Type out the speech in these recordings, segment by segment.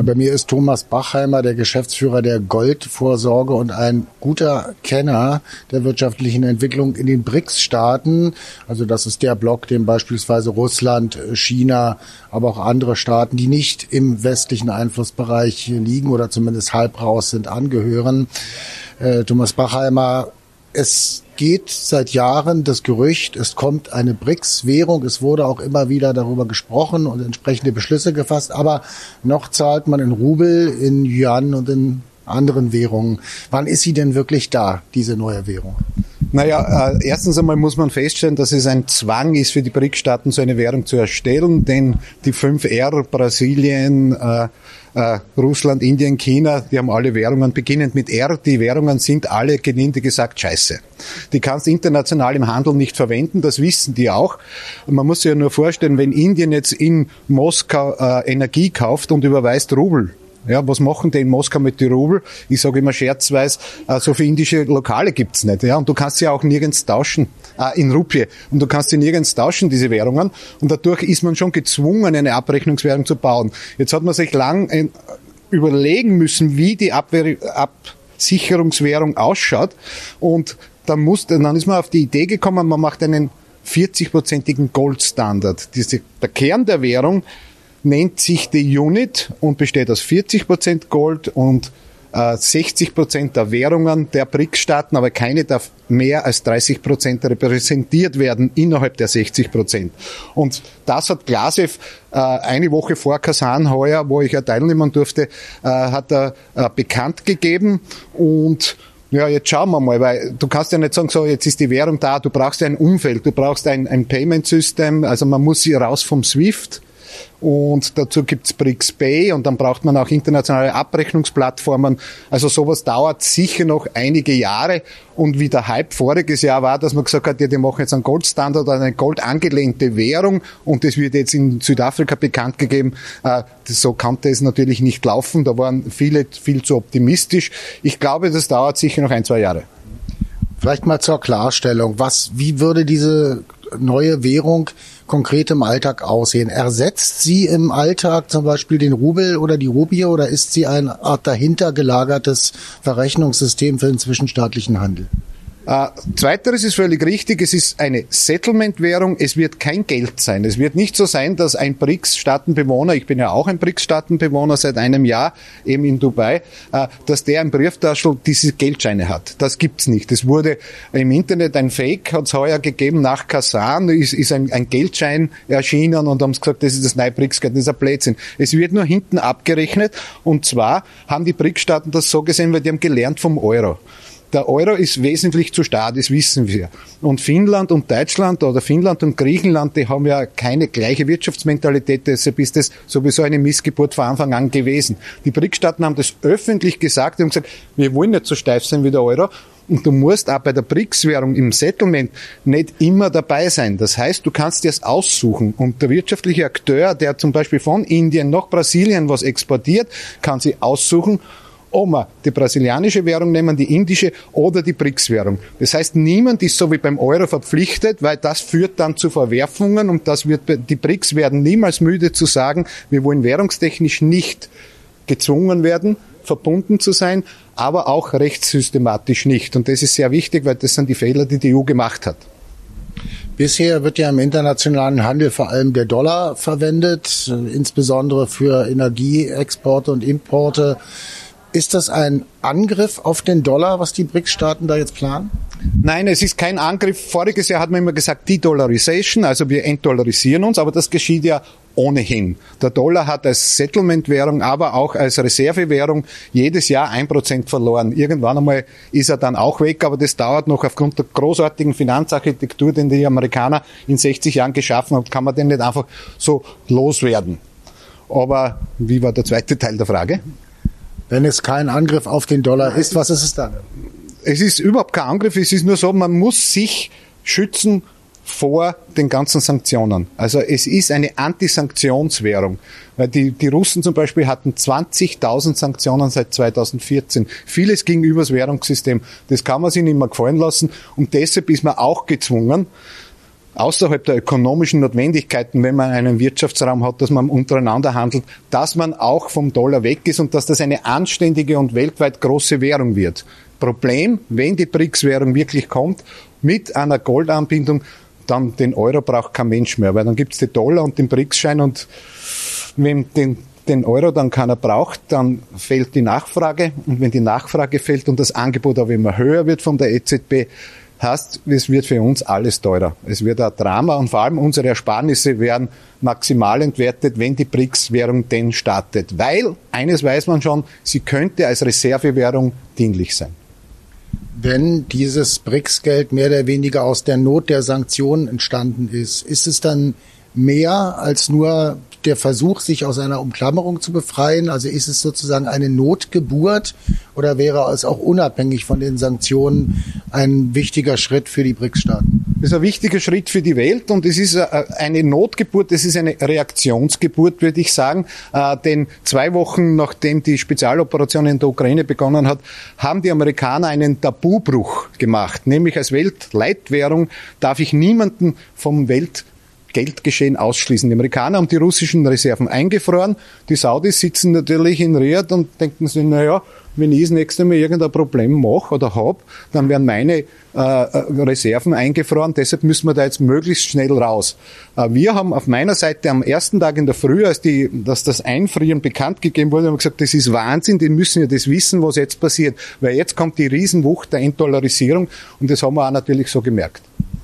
Bei mir ist Thomas Bachheimer, der Geschäftsführer der Goldvorsorge und ein guter Kenner der wirtschaftlichen Entwicklung in den BRICS-Staaten. Also das ist der Block, dem beispielsweise Russland, China, aber auch andere Staaten, die nicht im westlichen Einflussbereich liegen oder zumindest halb raus sind, angehören. Thomas Bachheimer, es geht seit Jahren das Gerücht, es kommt eine BRICS-Währung. Es wurde auch immer wieder darüber gesprochen und entsprechende Beschlüsse gefasst. Aber noch zahlt man in Rubel, in Yuan und in anderen Währungen. Wann ist sie denn wirklich da, diese neue Währung? Naja, erstens einmal muss man feststellen, dass es ein Zwang ist für die BRICS-Staaten, so eine Währung zu erstellen, denn die 5R, Brasilien, Russland, Indien, China, die haben alle Währungen beginnend mit R. Die Währungen sind alle, gelinde gesagt, scheiße. Die kannst international im Handel nicht verwenden, das wissen die auch. Man muss sich ja nur vorstellen, wenn Indien jetzt in Moskau Energie kauft und überweist Rubel, ja, was machen die in Moskau mit den Rubel? Ich sage immer scherzweise, so viele indische Lokale gibt's nicht. Ja, und du kannst sie auch nirgends tauschen, in Rupie. Und du kannst sie nirgends tauschen, diese Währungen. Und dadurch ist man schon gezwungen, eine Abrechnungswährung zu bauen. Jetzt hat man sich lang überlegen müssen, wie die Absicherungswährung ausschaut. Und dann ist man auf die Idee gekommen, man macht einen 40-prozentigen Goldstandard. Der Kern der Währung nennt sich die Unit und besteht aus 40% Gold und 60% der Währungen der BRICS-Staaten, aber keine darf mehr als 30% repräsentiert werden innerhalb der 60%. Und das hat Glasew eine Woche vor Kasan heuer, wo ich ja teilnehmen durfte, hat er bekannt gegeben. Und ja, jetzt schauen wir mal, weil du kannst ja nicht sagen, so, jetzt ist die Währung da, du brauchst ja ein Umfeld, du brauchst ein Payment-System, also man muss sie raus vom SWIFT. Und dazu gibt's BRICS Pay und dann braucht man auch internationale Abrechnungsplattformen. Also sowas dauert sicher noch einige Jahre. Und wie der Hype voriges Jahr war, dass man gesagt hat, ja, die machen jetzt einen Goldstandard oder eine goldangelehnte Währung und das wird jetzt in Südafrika bekannt gegeben. So konnte es natürlich nicht laufen. Da waren viele viel zu optimistisch. Ich glaube, das dauert sicher noch 1-2 Jahre. Vielleicht mal zur Klarstellung. Wie würde diese neue Währung konkret im Alltag aussehen? Ersetzt sie im Alltag zum Beispiel den Rubel oder die Rupie oder ist sie eine Art dahinter gelagertes Verrechnungssystem für den zwischenstaatlichen Handel? Zweiteres ist völlig richtig. Es ist eine Settlement-Währung. Es wird kein Geld sein. Es wird nicht so sein, dass ein BRICS-Staatenbewohner, ich bin ja auch ein BRICS-Staatenbewohner seit einem Jahr, eben in Dubai, dass der im Brieftaschel diese Geldscheine hat. Das gibt's nicht. Es wurde im Internet ein Fake, hat's heuer gegeben, nach Kasan ist ein Geldschein erschienen und haben gesagt, das ist das neue BRICS-Geld, das ist ein Blödsinn. Es wird nur hinten abgerechnet und zwar haben die BRICS-Staaten das so gesehen, weil die haben gelernt vom Euro. Der Euro ist wesentlich zu stark, das wissen wir. Und Finnland und Deutschland oder Finnland und Griechenland, die haben ja keine gleiche Wirtschaftsmentalität, deshalb ist das sowieso eine Missgeburt von Anfang an gewesen. Die BRICS-Staaten haben das öffentlich gesagt, die haben gesagt, wir wollen nicht so steif sein wie der Euro. Und du musst auch bei der BRICS-Währung im Settlement nicht immer dabei sein. Das heißt, du kannst dir es aussuchen. Und der wirtschaftliche Akteur, der zum Beispiel von Indien nach Brasilien was exportiert, kann sich aussuchen, ob wir die brasilianische Währung nehmen, die indische oder die BRICS-Währung. Das heißt, niemand ist so wie beim Euro verpflichtet, weil das führt dann zu Verwerfungen und die BRICS werden niemals müde zu sagen, wir wollen währungstechnisch nicht gezwungen werden, verbunden zu sein, aber auch rechtssystematisch nicht. Und das ist sehr wichtig, weil das sind die Fehler, die die EU gemacht hat. Bisher wird ja im internationalen Handel vor allem der Dollar verwendet, insbesondere für Energieexporte und Importe. Ist das ein Angriff auf den Dollar, was die BRICS-Staaten da jetzt planen? Nein, es ist kein Angriff. Voriges Jahr hat man immer gesagt, De-Dollarization, also wir entdollarisieren uns, aber das geschieht ja ohnehin. Der Dollar hat als Settlement-Währung, aber auch als Reservewährung jedes Jahr 1% verloren. Irgendwann einmal ist er dann auch weg, aber das dauert noch aufgrund der großartigen Finanzarchitektur, den die Amerikaner in 60 Jahren geschaffen haben, kann man den nicht einfach so loswerden. Aber wie war der zweite Teil der Frage? Wenn es kein Angriff auf den Dollar ist, was ist es dann? Es ist überhaupt kein Angriff, es ist nur so, man muss sich schützen vor den ganzen Sanktionen. Also es ist eine Antisanktionswährung. Weil die Russen zum Beispiel hatten 20.000 Sanktionen seit 2014. Vieles ging übers Währungssystem. Das kann man sich nicht mehr gefallen lassen und deshalb ist man auch gezwungen, außerhalb der ökonomischen Notwendigkeiten, wenn man einen Wirtschaftsraum hat, dass man untereinander handelt, dass man auch vom Dollar weg ist und dass das eine anständige und weltweit große Währung wird. Problem, wenn die BRICS-Währung wirklich kommt, mit einer Goldanbindung, dann den Euro braucht kein Mensch mehr, weil dann gibt's den Dollar und den BRICS-Schein und wenn den Euro dann keiner braucht, dann fällt die Nachfrage und wenn die Nachfrage fällt und das Angebot aber immer höher wird von der EZB, heißt, es wird für uns alles teurer. Es wird ein Drama und vor allem unsere Ersparnisse werden maximal entwertet, wenn die BRICS-Währung denn startet. Weil, eines weiß man schon, sie könnte als Reservewährung dienlich sein. Wenn dieses BRICS-Geld mehr oder weniger aus der Not der Sanktionen entstanden ist es dann mehr als nur der Versuch, sich aus einer Umklammerung zu befreien? Also ist es sozusagen eine Notgeburt oder wäre es auch unabhängig von den Sanktionen ein wichtiger Schritt für die BRICS-Staaten? Das ist ein wichtiger Schritt für die Welt und es ist eine Notgeburt, es ist eine Reaktionsgeburt, würde ich sagen. Denn 2 Wochen nachdem die Spezialoperation in der Ukraine begonnen hat, haben die Amerikaner einen Tabubruch gemacht. Nämlich als Weltleitwährung darf ich niemanden vom Geldgeschehen ausschließen. Die Amerikaner haben die russischen Reserven eingefroren. Die Saudis sitzen natürlich in Riyadh und denken sich, naja, wenn ich das nächste Mal irgendein Problem mache oder habe, dann werden meine Reserven eingefroren. Deshalb müssen wir da jetzt möglichst schnell raus. Wir haben auf meiner Seite am ersten Tag in der Früh, dass das Einfrieren bekannt gegeben wurde, haben wir gesagt, das ist Wahnsinn, die müssen ja das wissen, was jetzt passiert. Weil jetzt kommt die Riesenwucht der Entdollarisierung und das haben wir auch natürlich so gemerkt.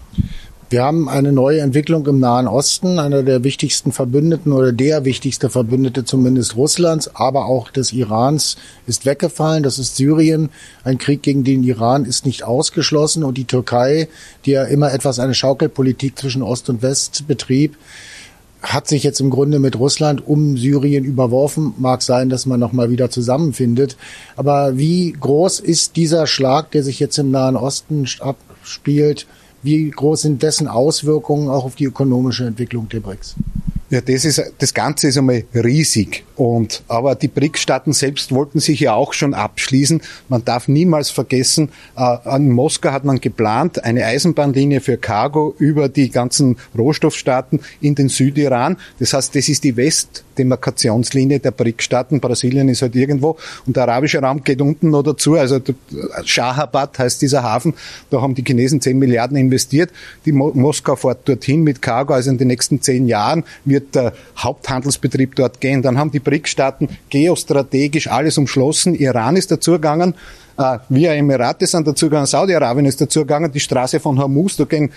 Wir haben eine neue Entwicklung im Nahen Osten. Einer der wichtigsten Verbündeten oder der wichtigste Verbündete zumindest Russlands, aber auch des Irans ist weggefallen. Das ist Syrien. Ein Krieg gegen den Iran ist nicht ausgeschlossen. Und die Türkei, die ja immer etwas eine Schaukelpolitik zwischen Ost und West betrieb, hat sich jetzt im Grunde mit Russland um Syrien überworfen. Mag sein, dass man noch mal wieder zusammenfindet. Aber wie groß ist dieser Schlag, der sich jetzt im Nahen Osten abspielt? Wie groß sind dessen Auswirkungen auch auf die ökonomische Entwicklung der BRICS? Ja, das Ganze ist einmal riesig. Aber die BRICS-Staaten selbst wollten sich ja auch schon abschließen. Man darf niemals vergessen, an Moskau hat man geplant, eine Eisenbahnlinie für Cargo über die ganzen Rohstoffstaaten in den Südiran. Das heißt, das ist die Westdemarkationslinie der BRICS-Staaten. Brasilien ist halt irgendwo und der arabische Raum geht unten noch dazu. Also Shahabad heißt dieser Hafen. Da haben die Chinesen 10 Milliarden investiert. Die Moskau fährt dorthin mit Cargo. Also in den nächsten 10 Jahren wird der Haupthandelsbetrieb dort gehen. Dann haben die BRICS-Staaten geostrategisch alles umschlossen. Iran ist dazugegangen. Wir Emirate sind dazugegangen, Saudi-Arabien ist dazugegangen, die Straße von Hormuz, da gehen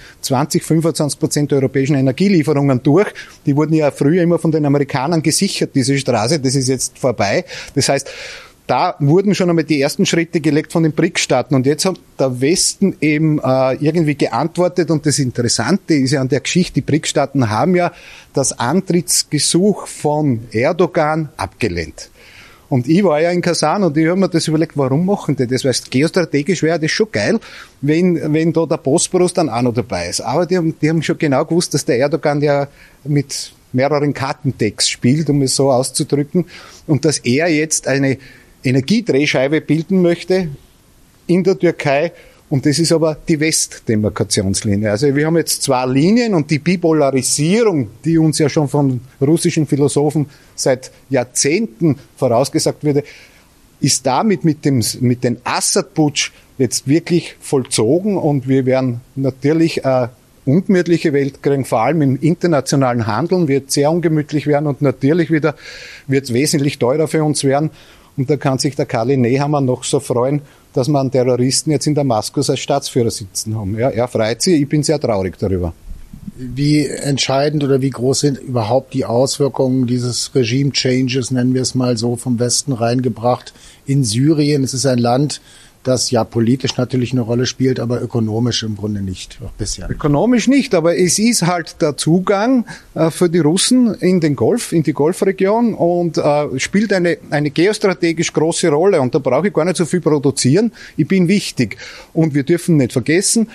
20-25% der europäischen Energielieferungen durch. Die wurden ja früher immer von den Amerikanern gesichert, diese Straße, das ist jetzt vorbei. Das heißt, da wurden schon einmal die ersten Schritte gelegt von den BRICS-Staaten und jetzt hat der Westen eben irgendwie geantwortet und das Interessante ist ja an der Geschichte, die BRICS-Staaten haben ja das Antrittsgesuch von Erdogan abgelehnt. Und ich war ja in Kasan und ich habe mir das überlegt, warum machen die das? Weil geostrategisch wäre das schon geil, wenn da der Bosporus dann auch noch dabei ist. Aber die haben schon genau gewusst, dass der Erdogan ja mit mehreren Kartendecks spielt, um es so auszudrücken, und dass er jetzt eine Energiedrehscheibe bilden möchte in der Türkei. Und das ist aber die Westdemarkationslinie. Also wir haben jetzt 2 Linien und die Bipolarisierung, die uns ja schon von russischen Philosophen seit Jahrzehnten vorausgesagt wurde, ist damit mit dem Assad-Putsch jetzt wirklich vollzogen und wir werden natürlich eine ungemütliche Welt kriegen, vor allem im internationalen Handeln wird sehr ungemütlich werden und natürlich wieder wird es wesentlich teurer für uns werden. Und da kann sich der Kali Nehammer noch so freuen, dass wir einen Terroristen jetzt in Damaskus als Staatsführer sitzen haben. Ja, er freut sich, ich bin sehr traurig darüber. Wie entscheidend oder wie groß sind überhaupt die Auswirkungen dieses Regime-Changes, nennen wir es mal so, vom Westen reingebracht in Syrien? Es ist ein Land, das ja politisch natürlich eine Rolle spielt, aber ökonomisch im Grunde nicht, auch bisher. Ökonomisch nicht, aber es ist halt der Zugang für die Russen in den Golf, in die Golfregion und spielt eine geostrategisch große Rolle und da brauche ich gar nicht so viel produzieren. Ich bin wichtig und wir dürfen nicht vergessen,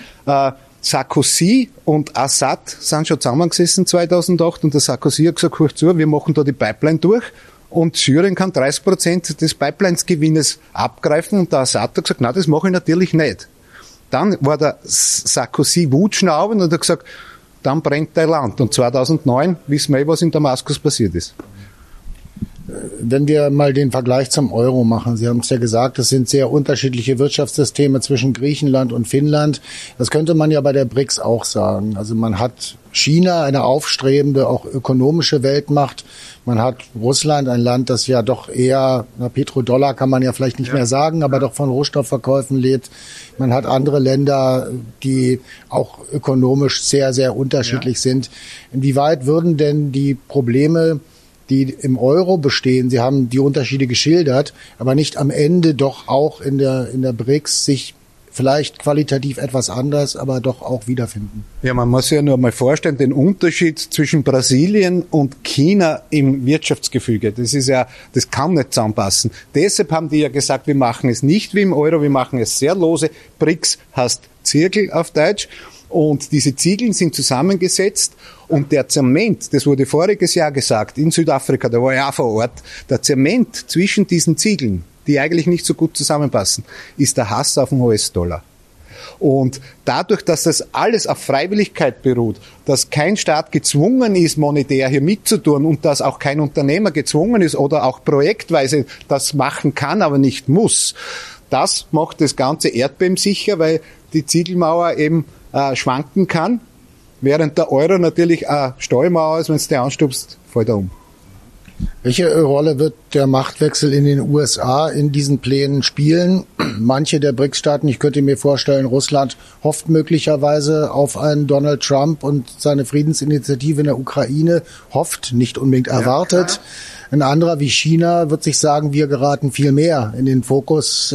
Sarkozy und Assad sind schon zusammengesessen 2008 und der Sarkozy hat gesagt, hör zu, wir machen da die Pipeline durch. Und Syrien kann 30% des Pipelines-Gewinnes abgreifen und der Assad hat gesagt, nein, das mache ich natürlich nicht. Dann war der Sarkozy wutschnauben und hat gesagt, dann brennt dein Land. Und 2009 wissen wir, was in Damaskus passiert ist. Wenn wir mal den Vergleich zum Euro machen, Sie haben es ja gesagt, es sind sehr unterschiedliche Wirtschaftssysteme zwischen Griechenland und Finnland. Das könnte man ja bei der BRICS auch sagen. Also man hat China, eine aufstrebende, auch ökonomische Weltmacht. Man hat Russland, ein Land, das ja doch eher, Petrodollar kann man ja vielleicht nicht mehr sagen, aber doch von Rohstoffverkäufen lebt. Man hat andere Länder, die auch ökonomisch sehr, sehr unterschiedlich sind. Inwieweit würden denn die Probleme, die im Euro bestehen, Sie haben die Unterschiede geschildert, aber nicht am Ende doch auch in der BRICS sich vielleicht qualitativ etwas anders, aber doch auch wiederfinden? Ja, man muss sich ja nur mal vorstellen, den Unterschied zwischen Brasilien und China im Wirtschaftsgefüge. Das kann nicht zusammenpassen. Deshalb haben die ja gesagt, wir machen es nicht wie im Euro, wir machen es sehr lose. BRICS heißt Zirkel auf Deutsch. Und diese Ziegeln sind zusammengesetzt und der Zement, das wurde voriges Jahr gesagt, in Südafrika, da war ich auch vor Ort, der Zement zwischen diesen Ziegeln, die eigentlich nicht so gut zusammenpassen, ist der Hass auf den US-Dollar. Und dadurch, dass das alles auf Freiwilligkeit beruht, dass kein Staat gezwungen ist, monetär hier mitzutun und dass auch kein Unternehmer gezwungen ist oder auch projektweise das machen kann, aber nicht muss, das macht das Ganze erdbebensicher, weil die Ziegelmauer eben schwanken kann, während der Euro natürlich eine Stahlmauer ist, wenn du die anstupst, fällt er um. Welche Rolle wird der Machtwechsel in den USA in diesen Plänen spielen? Manche der BRICS-Staaten, ich könnte mir vorstellen, Russland hofft möglicherweise auf einen Donald Trump und seine Friedensinitiative in der Ukraine, hofft, nicht unbedingt erwartet. Ja, ein anderer wie China wird sich sagen, wir geraten viel mehr in den Fokus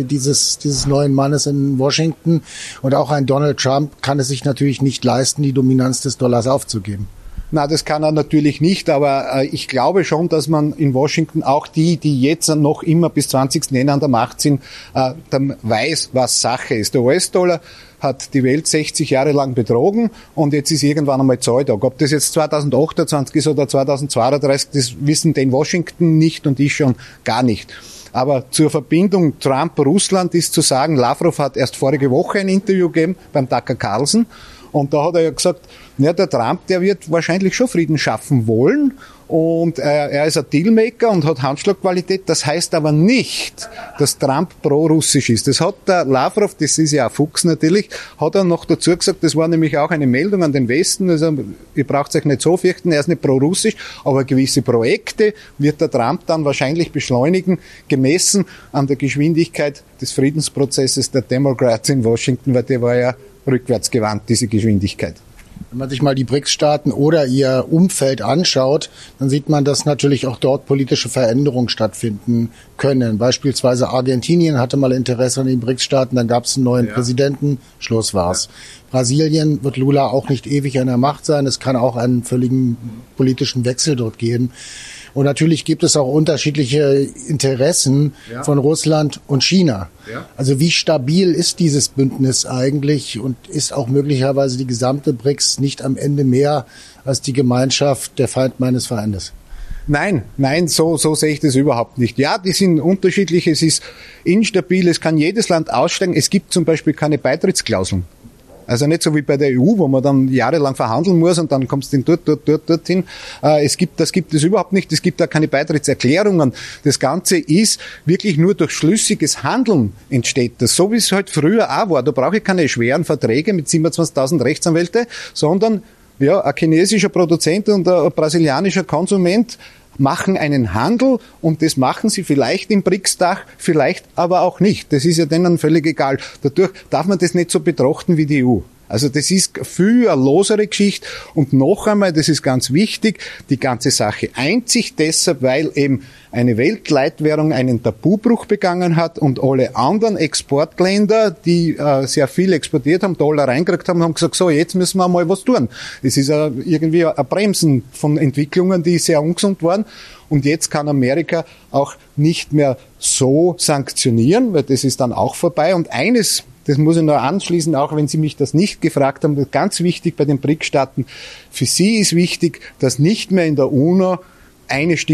dieses neuen Mannes in Washington. Und auch ein Donald Trump kann es sich natürlich nicht leisten, die Dominanz des Dollars aufzugeben. Na, das kann er natürlich nicht, aber ich glaube schon, dass man in Washington auch die jetzt noch immer bis 20. Jänner an der Macht sind, dann weiß, was Sache ist. Der US-Dollar hat die Welt 60 Jahre lang betrogen und jetzt ist irgendwann einmal Zolltag. Ob das jetzt 2028 ist oder 2032, das wissen die in Washington nicht und ich schon gar nicht. Aber zur Verbindung Trump-Russland ist zu sagen, Lavrov hat erst vorige Woche ein Interview gegeben beim Tucker Carlson. Und da hat er ja gesagt, ja, der Trump, der wird wahrscheinlich schon Frieden schaffen wollen und er ist ein Dealmaker und hat Handschlagqualität. Das heißt aber nicht, dass Trump pro-russisch ist. Das hat der Lavrov, das ist ja ein Fuchs natürlich, hat er noch dazu gesagt, das war nämlich auch eine Meldung an den Westen, also ihr braucht euch nicht so fürchten, er ist nicht pro-russisch, aber gewisse Projekte wird der Trump dann wahrscheinlich beschleunigen, gemessen an der Geschwindigkeit des Friedensprozesses der Democrats in Washington, weil der war ja rückwärtsgewandt, diese Geschwindigkeit. Wenn man sich mal die BRICS-Staaten oder ihr Umfeld anschaut, dann sieht man, dass natürlich auch dort politische Veränderungen stattfinden können. Beispielsweise Argentinien hatte mal Interesse an den BRICS-Staaten, dann gab es einen neuen Präsidenten, Schluss war's. Brasilien wird Lula auch nicht ewig an der Macht sein, es kann auch einen völligen politischen Wechsel dort geben. Und natürlich gibt es auch unterschiedliche Interessen von Russland und China. Ja. Also wie stabil ist dieses Bündnis eigentlich und ist auch möglicherweise die gesamte BRICS nicht am Ende mehr als die Gemeinschaft der Feind meines Feindes? Nein, so sehe ich das überhaupt nicht. Ja, die sind unterschiedlich, es ist instabil, es kann jedes Land aussteigen, es gibt zum Beispiel keine Beitrittsklauseln. Also nicht so wie bei der EU, wo man dann jahrelang verhandeln muss und dann kommst du dorthin. Das gibt es überhaupt nicht. Es gibt da keine Beitrittserklärungen. Das Ganze ist wirklich nur durch schlüssiges Handeln entsteht das. So wie es halt früher auch war. Da brauche ich keine schweren Verträge mit 27.000 Rechtsanwälte, sondern ja, ein chinesischer Produzent und ein brasilianischer Konsument machen einen Handel und das machen sie vielleicht im BRICS-Dach, vielleicht aber auch nicht. Das ist ja denen völlig egal. Dadurch darf man das nicht so betrachten wie die EU. Also das ist viel eine losere Geschichte und noch einmal, das ist ganz wichtig, die ganze Sache einzig deshalb, weil eben eine Weltleitwährung einen Tabubruch begangen hat und alle anderen Exportländer, die sehr viel exportiert haben, Dollar reingekriegt haben, haben gesagt, so, jetzt müssen wir mal was tun. Es ist irgendwie ein Bremsen von Entwicklungen, die sehr ungesund waren. Und jetzt kann Amerika auch nicht mehr so sanktionieren, weil das ist dann auch vorbei. Und eines, das muss ich noch anschließen, auch wenn Sie mich das nicht gefragt haben, das ist ganz wichtig bei den BRICS-Staaten. Für Sie ist wichtig, dass nicht mehr in der UNO eine Stimme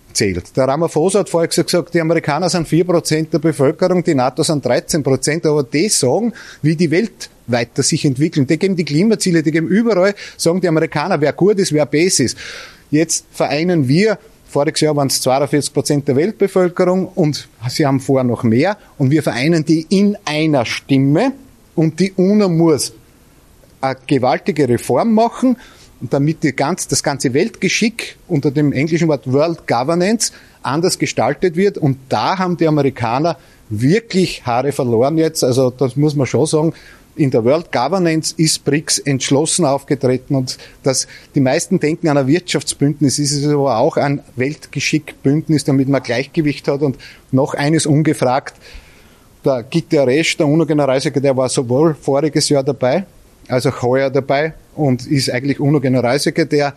zählt. Der Ramaphosa hat vorher gesagt, die Amerikaner sind 4% der Bevölkerung, die NATO sind 13%, aber die sagen, wie die Welt weiter sich entwickeln. Die geben die Klimaziele, die geben überall, sagen die Amerikaner, wer gut ist, wer besser ist. Jetzt vereinen wir, voriges Jahr waren es 42% der Weltbevölkerung und sie haben vor noch mehr und wir vereinen die in einer Stimme und die UNO muss eine gewaltige Reform machen, und damit das ganze Weltgeschick unter dem englischen Wort World Governance anders gestaltet wird. Und da haben die Amerikaner wirklich Haare verloren jetzt. Also das muss man schon sagen. In der World Governance ist BRICS entschlossen aufgetreten und die meisten denken an ein Wirtschaftsbündnis, ist es aber auch ein Weltgeschickbündnis, damit man Gleichgewicht hat. Und noch eines ungefragt, der Guterres, der UNO-Generalsekretär, war sowohl voriges Jahr dabei, als auch heuer dabei und ist eigentlich UNO-Generalsekretär,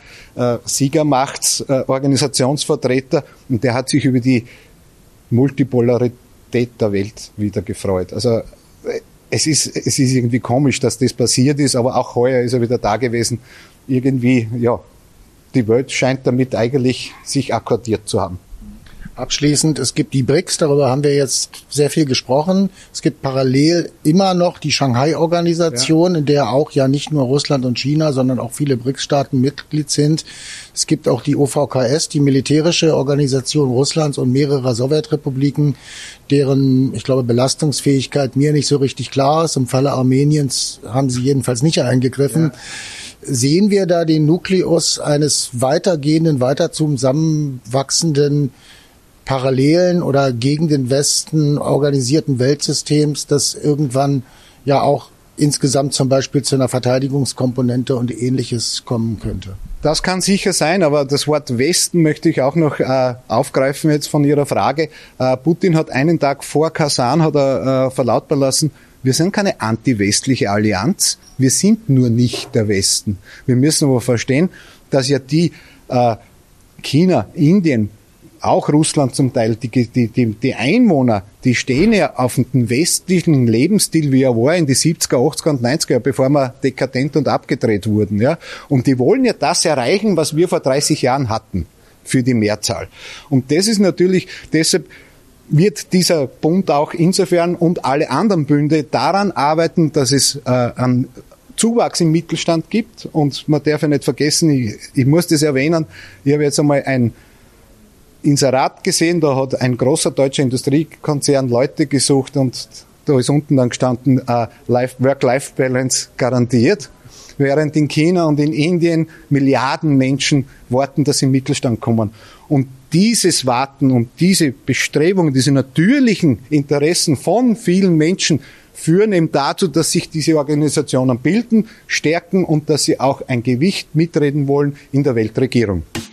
Siegermachtsorganisationsvertreter und der hat sich über die Multipolarität der Welt wieder gefreut. Also es ist irgendwie komisch, dass das passiert ist, aber auch heuer ist er wieder da gewesen. Irgendwie, ja, die Welt scheint damit eigentlich sich akkordiert zu haben. Abschließend, es gibt die BRICS, darüber haben wir jetzt sehr viel gesprochen. Es gibt parallel immer noch die Shanghai-Organisation, in der auch ja nicht nur Russland und China, sondern auch viele BRICS-Staaten Mitglied sind. Es gibt auch die OVKS, die militärische Organisation Russlands und mehrerer Sowjetrepubliken, deren, ich glaube, Belastungsfähigkeit mir nicht so richtig klar ist. Im Falle Armeniens haben sie jedenfalls nicht eingegriffen. Ja. Sehen wir da den Nukleus eines weitergehenden, weiter zusammenwachsenden parallelen oder gegen den Westen organisierten Weltsystems, das irgendwann ja auch insgesamt zum Beispiel zu einer Verteidigungskomponente und Ähnliches kommen könnte? Das kann sicher sein, aber das Wort Westen möchte ich auch noch aufgreifen jetzt von Ihrer Frage. Putin hat einen Tag vor Kasan verlautbaren lassen, wir sind keine anti-westliche Allianz, wir sind nur nicht der Westen. Wir müssen aber verstehen, dass ja die China, Indien, auch Russland zum Teil, die Einwohner, die stehen ja auf dem westlichen Lebensstil, wie er war in die 70er, 80er und 90er, bevor wir dekadent und abgedreht wurden, ja. Und die wollen ja das erreichen, was wir vor 30 Jahren hatten, für die Mehrzahl. Und das ist natürlich, deshalb wird dieser Bund auch insofern und alle anderen Bünde daran arbeiten, dass es einen Zuwachs im Mittelstand gibt. Und man darf ja nicht vergessen, ich muss das erwähnen, ich habe jetzt einmal ein Inserat gesehen, da hat ein großer deutscher Industriekonzern Leute gesucht und da ist unten dann gestanden, Work-Life-Balance garantiert, während in China und in Indien Milliarden Menschen warten, dass sie im Mittelstand kommen. Und dieses Warten und diese Bestrebungen, diese natürlichen Interessen von vielen Menschen führen eben dazu, dass sich diese Organisationen bilden, stärken und dass sie auch ein Gewicht mitreden wollen in der Weltregierung.